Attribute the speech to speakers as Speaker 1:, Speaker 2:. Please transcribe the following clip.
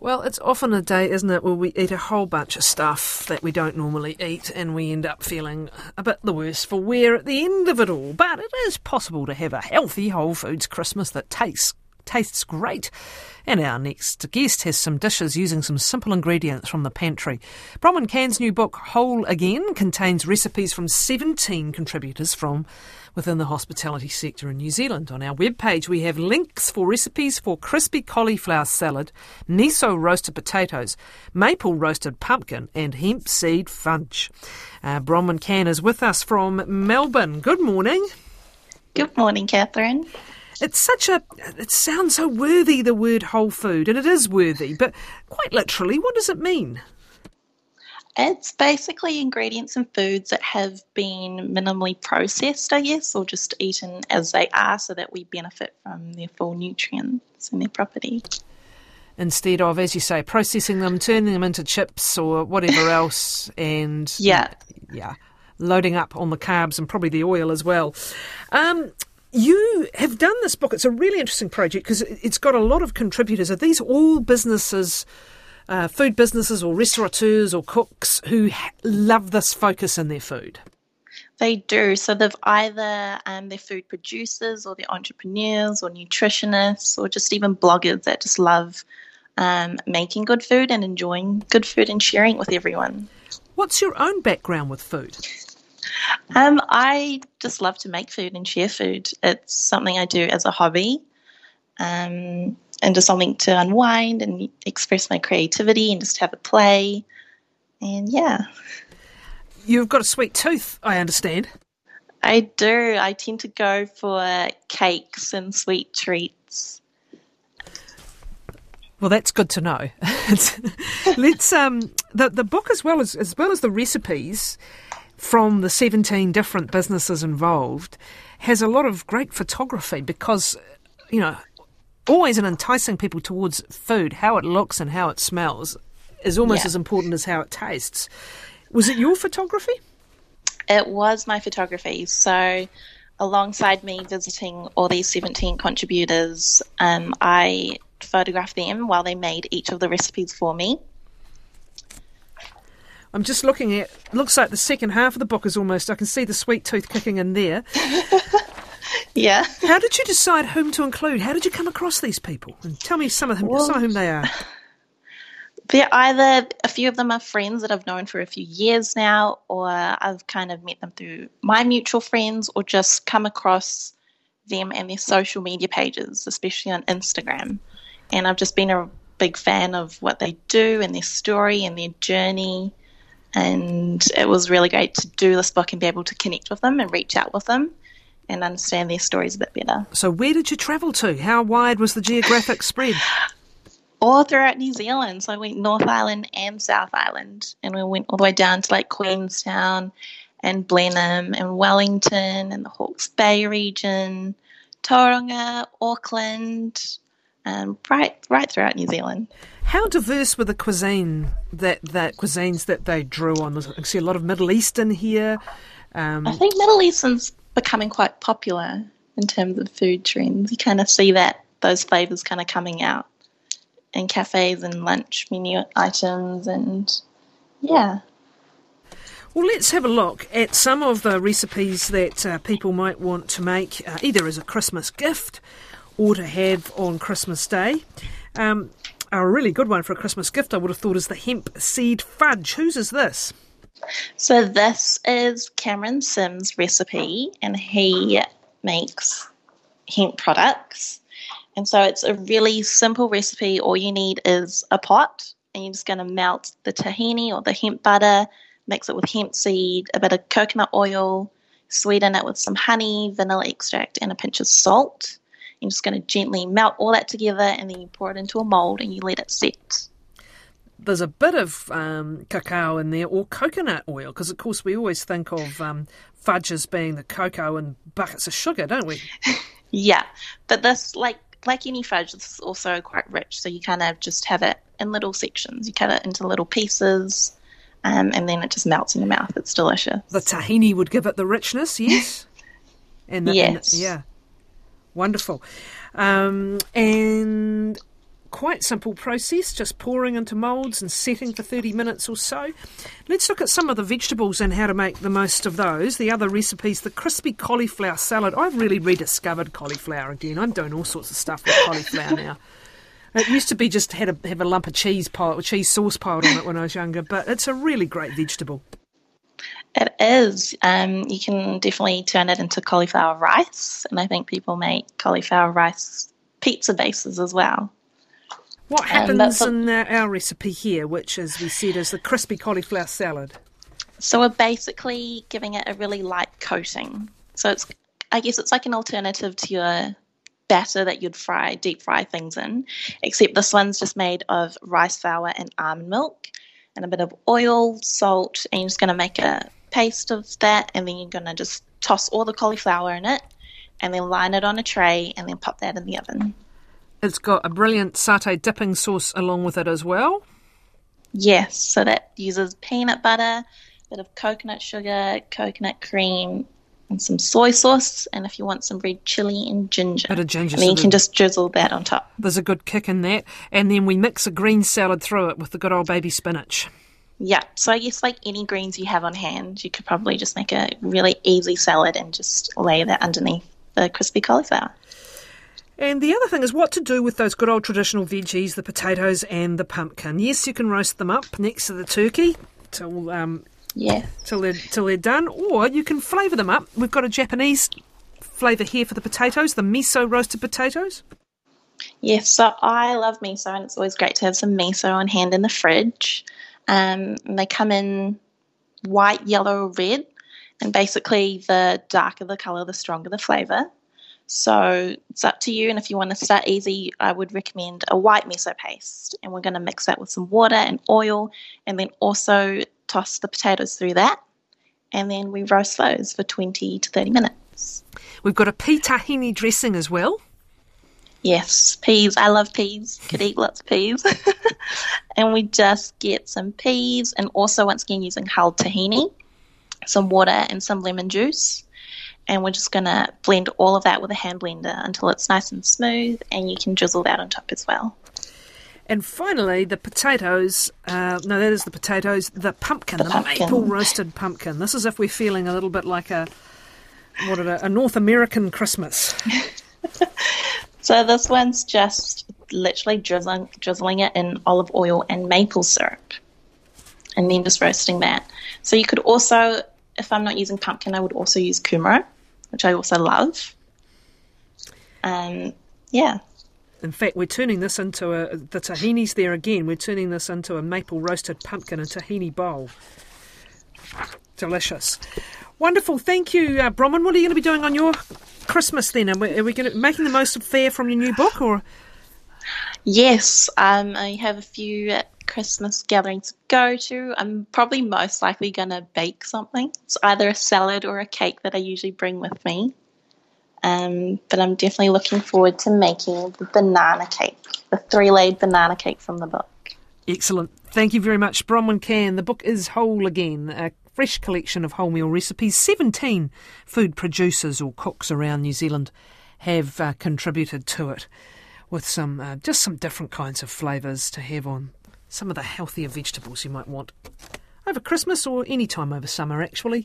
Speaker 1: Well, it's often a day, isn't it, where we eat a whole bunch of stuff that we don't normally eat and we end up feeling a bit the worse for wear at the end of it all. But it is possible to have a healthy Whole Foods Christmas that tastes great. And our next guest has some dishes using some simple ingredients from the pantry. Bronwyn Can's new book, Whole Again, contains recipes from 17 contributors from within the hospitality sector in New Zealand. On our webpage, we have links for recipes for crispy cauliflower salad, miso roasted potatoes, maple roasted pumpkin, and hemp seed fudge. Bronwyn Can is with us from Melbourne. Good morning.
Speaker 2: Good morning, Catherine.
Speaker 1: It sounds so worthy, the word whole food, and it is worthy, but quite literally, what does it mean?
Speaker 2: It's basically ingredients and foods that have been minimally processed, I guess, or just eaten as they are so that we benefit from their full nutrients and their property.
Speaker 1: Instead of, as you say, processing them, turning them into chips or whatever else, and loading up on the carbs and probably the oil as well. You have done this book. It's a really interesting project because it's got a lot of contributors. Are these all businesses, food businesses or restaurateurs or cooks who love this focus in their food?
Speaker 2: They do. So they've either they're food producers or they're entrepreneurs or nutritionists or just even bloggers that just love making good food and enjoying good food and sharing it with everyone. What's
Speaker 1: your own background with food?
Speaker 2: I just love to make food and share food. It's something I do as a hobby, and just something to unwind and express my creativity and just have a play. And yeah.
Speaker 1: You've got a sweet tooth, I understand.
Speaker 2: I do. I tend to go for cakes and sweet treats.
Speaker 1: Well, that's good to know. Let's the book as well as the recipes from the 17 different businesses involved has a lot of great photography because, always in enticing people towards food, how it looks and how it smells is almost as important as how it tastes. Was it your photography?
Speaker 2: It was my photography. So alongside me visiting all these 17 contributors, I photographed them while they made each of the recipes for me.
Speaker 1: I'm just looking at, looks like the second half of the book is almost, I can see the sweet tooth kicking in there.
Speaker 2: Yeah.
Speaker 1: How did you decide whom to include? How did you come across these people? And tell me some of whom they are.
Speaker 2: They're either, a few of them are friends that I've known for a few years now, or I've kind of met them through my mutual friends, or just come across them and their social media pages, especially on Instagram. And I've just been a big fan of what they do and their story and their journey. And it was really great to do this book and be able to connect with them and reach out with them and understand their stories a bit better.
Speaker 1: So where did you travel to? How wide was the geographic spread?
Speaker 2: All throughout New Zealand. So I went North Island and South Island. And we went all the way down to like Queenstown and Blenheim and Wellington and the Hawke's Bay region, Tauranga, Auckland, right throughout New Zealand.
Speaker 1: How diverse were the cuisines that they drew on? I can see a lot of Middle Eastern here.
Speaker 2: I think Middle Eastern's becoming quite popular in terms of food trends. You kind of see those flavours kind of coming out in cafes and lunch menu items, and yeah.
Speaker 1: Well, let's have a look at some of the recipes that people might want to make either as a Christmas gift or to have on Christmas Day. A really good one for a Christmas gift, I would have thought, is the hemp seed fudge. Whose is this?
Speaker 2: So this is Cameron Sims' recipe, and he makes hemp products. And so it's a really simple recipe. All you need is a pot, and you're just going to melt the tahini or the hemp butter, mix it with hemp seed, a bit of coconut oil, sweeten it with some honey, vanilla extract, and a pinch of salt. You're just going to gently melt all that together, and then you pour it into a mould and you let it set.
Speaker 1: There's a bit of cacao in there, or coconut oil, because of course we always think of fudge as being the cocoa and buckets of sugar, don't we?
Speaker 2: Yeah, but this, like any fudge, this is also quite rich, so you kind of just have it in little sections. You cut it into little pieces, and then it just melts in your mouth. It's delicious.
Speaker 1: The tahini would give it the richness, yes?
Speaker 2: Yes.
Speaker 1: Yeah. Wonderful. And quite simple process, just pouring into moulds and setting for 30 minutes or so. Let's look at some of the vegetables and how to make the most of those. The other recipes, the crispy cauliflower salad. I've really rediscovered cauliflower again. I'm doing all sorts of stuff with cauliflower now. It used to be just have a lump of cheese sauce piled on it when I was younger, but it's a really great vegetable.
Speaker 2: It is. You can definitely turn it into cauliflower rice, and I think people make cauliflower rice pizza bases as well.
Speaker 1: What happens in our recipe here, which, as we said, is the crispy cauliflower salad?
Speaker 2: So we're basically giving it a really light coating. So I guess it's like an alternative to your batter that you'd deep fry things in, except this one's just made of rice flour and almond milk and a bit of oil, salt, and you're just going to make a paste of that, and then you're going to just toss all the cauliflower in it and then line it on a tray and then pop that in the oven.
Speaker 1: It's got a brilliant satay dipping sauce along with it as well.
Speaker 2: Yes, so that uses peanut butter, a bit of coconut sugar, coconut cream, and some soy sauce, and if you want some red chilli and ginger.
Speaker 1: Bit of ginger.
Speaker 2: And then you can just drizzle that on top.
Speaker 1: There's a good kick in that. And then we mix a green salad through it with the good old baby spinach.
Speaker 2: Yeah, so I guess like any greens you have on hand, you could probably just make a really easy salad and just lay that underneath the crispy cauliflower.
Speaker 1: And the other thing is what to do with those good old traditional veggies, the potatoes and the pumpkin. Yes, you can roast them up next to the turkey till they're done, or you can flavour them up. We've got a Japanese flavour here for the potatoes, the miso roasted potatoes.
Speaker 2: Yes, so I love miso, and it's always great to have some miso on hand in the fridge. And they come in white, yellow, or red, and basically the darker the colour, the stronger the flavour. So it's up to you, and if you want to start easy, I would recommend a white miso paste, and we're going to mix that with some water and oil, and then also toss the potatoes through that, and then we roast those for 20 to 30 minutes.
Speaker 1: We've got a pea tahini dressing as well.
Speaker 2: Yes, peas. I love peas. Could eat lots of peas. And we just get some peas, and also once again using hulled tahini, some water and some lemon juice. And we're just going to blend all of that with a hand blender until it's nice and smooth, and you can drizzle that on top as well.
Speaker 1: And finally, the potatoes. The pumpkin, the maple roasted pumpkin. This is if we're feeling a little bit like a North American Christmas.
Speaker 2: So this one's just literally drizzling it in olive oil and maple syrup, and then just roasting that. So you could also, if I'm not using pumpkin, I would also use kumara, which I also love. Yeah.
Speaker 1: In fact, we're turning this into the tahini's there again. We're turning this into a maple roasted pumpkin and tahini bowl. Delicious. Wonderful. Thank you, Bronwyn. What are you going to be doing on your Christmas then? Are we going to making the most of fare from your new book, or?
Speaker 2: Yes, I have a few Christmas gatherings to go to. I'm probably most likely going to bake something. It's either a salad or a cake that I usually bring with me. But I'm definitely looking forward to making the banana cake, the 3-layered banana cake from the book.
Speaker 1: Excellent. Thank you very much, Bronwyn Can. The book is Whole Again, a fresh collection of wholemeal recipes. 17 food producers or cooks around New Zealand have contributed to it with some different kinds of flavours to have on some of the healthier vegetables you might want over Christmas or any time over summer, actually.